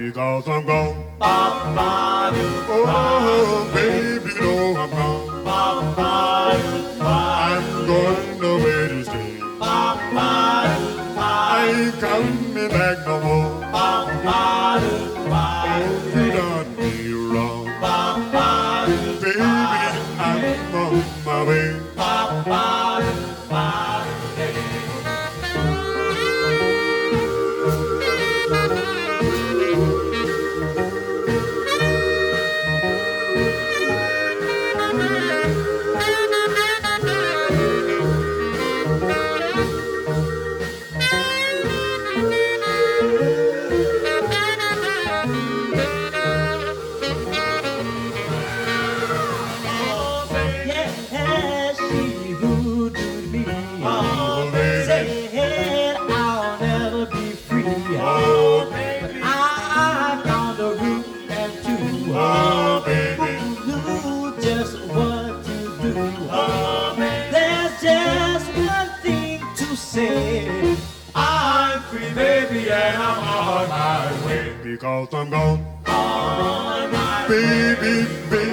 because I'm gone. Oh, baby, no, I'm gone. I'm going away to stay. I ain't coming back no more. Oh, you done me wrong. Baby, I'm on my way. Yes, she hoodooed me. Oh, baby. Said I'll never be free. Oh, baby. But I found a root and two. Oh, baby. Who knew just what to do. Oh, baby. There's just one thing to say. I'm free, baby, and I'm on my way. Because I'm gone. On my Baby, baby.